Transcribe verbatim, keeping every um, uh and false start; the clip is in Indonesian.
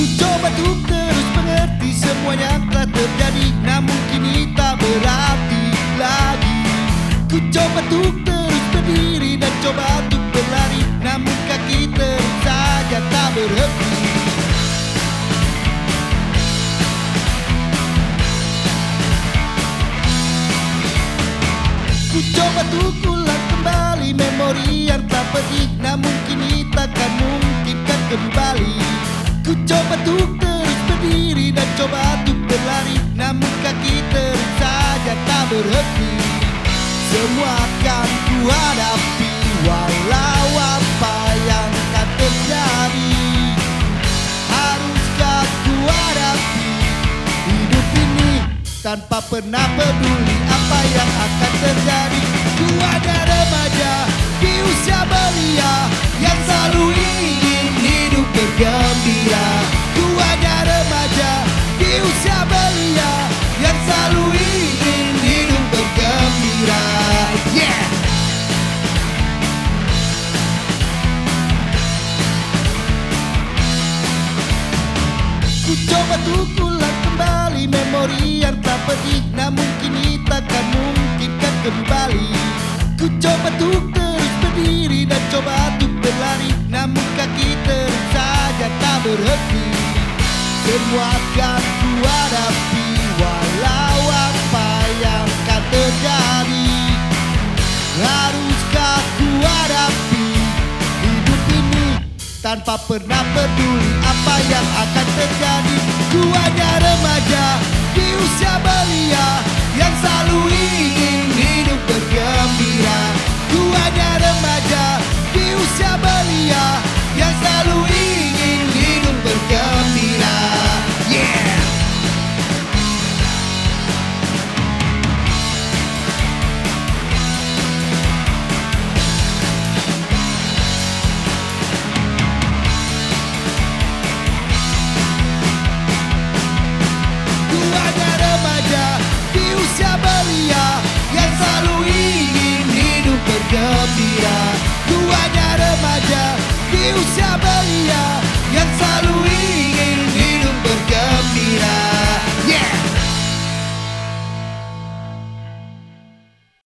Ku coba untuk terus mengerti semua yang telah terjadi, namun kini tak berarti lagi. Ku coba untuk terus berdiri dan coba untuk berlari, namun kaki terus saja tak berhenti. Ku coba untuk ulang kembali memori yang tak pergi, namun kini takkan mungkin kan kembali. Ku coba untuk terus berdiri dan coba untuk berlari, namun kaki terus saja tak berhenti. Semua akan ku hadapi walau apa yang akan terjadi. Haruskah ku hadapi hidup ini tanpa pernah peduli apa yang akan terjadi. Ku hanya remaja di usia belia yang selalu ingin hidup bergembira. Ku hanya remaja di usia belia yang selalu ingin hidup bergembira. Yeah! Ku coba untuk ulang kembali memori yang tak pergi, namun kini takkan mungkin kan kembali. Ku coba untuk terus berdiri dan coba untuk berlari, namun kaki terus saja tak berhenti. Semua akan ku hadapi walau apa yang akan terjadi. Haruskah ku hadapi hidup ini tanpa pernah peduli apa yang akan terjadi. Ku hanya remaja di usia belia yang selalu ingin hidup bergembira. Ku hanya remaja di usia belia yang selalu ingin hidup bergembira. Yeah! Ku hanya remaja di usia belia yang selalu ingin hidup bergembira. Ku hanya remaja di usia belia yang selalu ingin